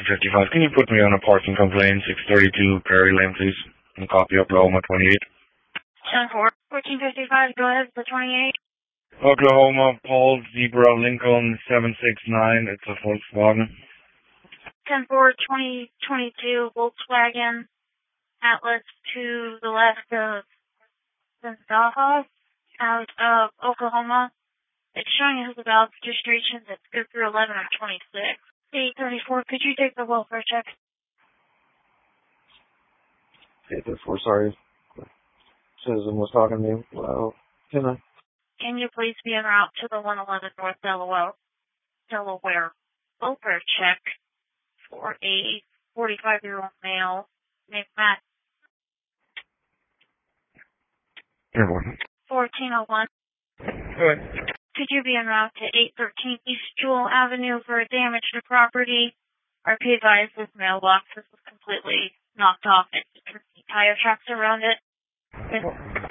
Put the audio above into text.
55. Can you put me on a parking complaint, 632 Perry Lane, please? And copy Oklahoma 28. 10-4. 1455, go ahead, the 28. Oklahoma, Paul Zebra Lincoln 769. It's a Volkswagen. 10-4, 2022 Volkswagen Atlas to the left of Zendaha out of Oklahoma. It's showing us about registrations that go through 11 or 26. 834, could you take the welfare check? 834, sorry. Citizen was talking to me. Well, can I? Can you please be en route to the 111 North Delaware welfare check for a 45-year-old male named Matt? Airborne. 1401. Go ahead. Could you be en route to 813 East Jewel Avenue for a damage to property? RP advised this mailbox was completely knocked off and tire tracks around it.